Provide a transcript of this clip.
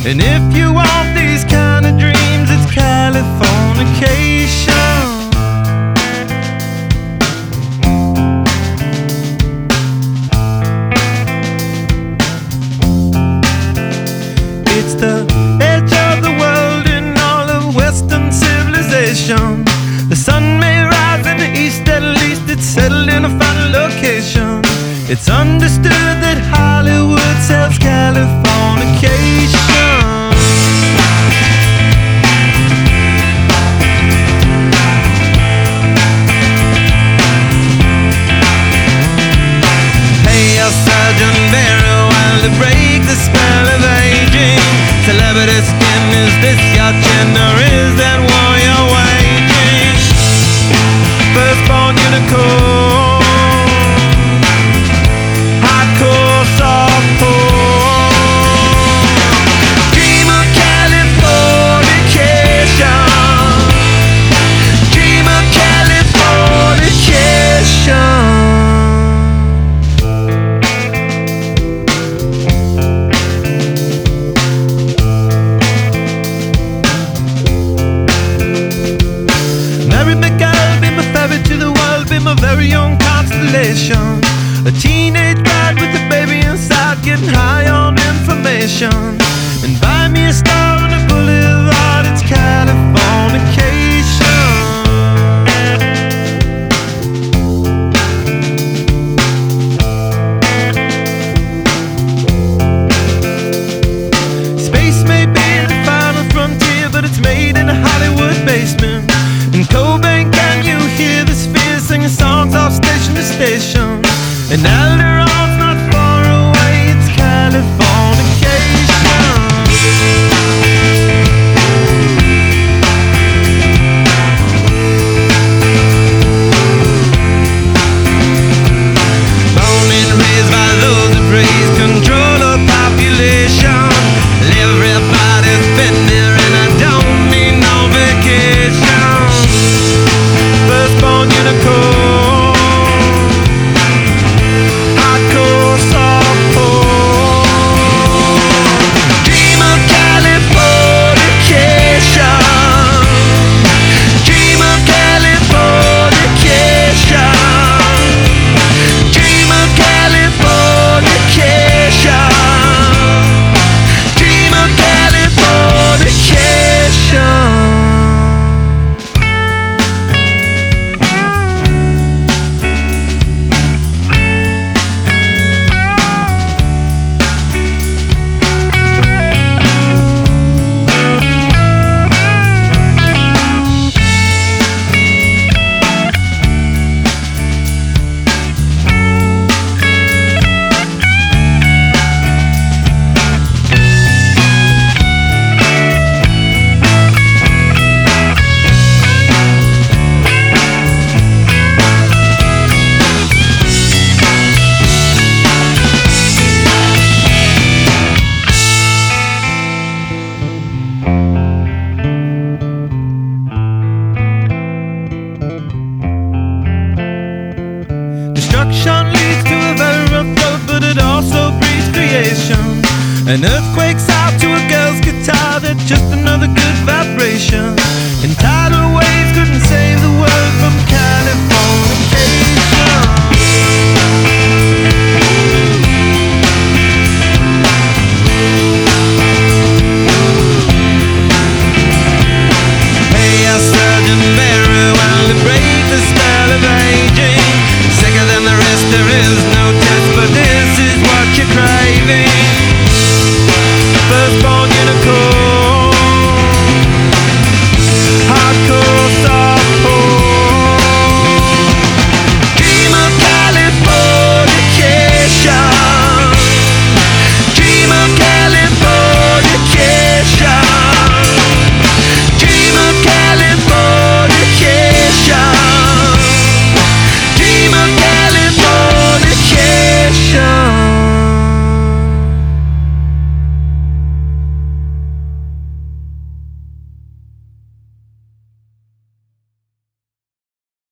And if you want these kind of dreams, it's Californication. It's the edge of the world in all of Western civilization. The sun may rise in the east, at least it's settled in a final location. It's understood that Hollywood sells Californication. Pay your surgeon very well to break the spell of aging. Celebrity skin, is this your chin, or is that war you're waging? Firstborn unicorn, hardcore softcore. Dream of Californication. Dream of Californication. To the world, be my very own constellation. A teenage bride with a baby inside, getting high on information. And buy me a star on a boulevard, it's Californication. Space may be the final frontier, but it's made in a Hollywood basement. In Cobain, can you hear the spheres singing songs off station to station? And Alderon's not far away, it's Californication. Born and raised by those who praise control of population. Everybody's been there and I don't need no vacation. Firstborn unicorn, hardcore softcore. Dream of Californication. Dream of Californication. Dream of Californication. Dream of Californication. Destruction leads to a very rough road, but it also breeds creation. An earthquake's out to a girl's guitar, that's just another good vibration. And tidal waves couldn't save the world from Californication.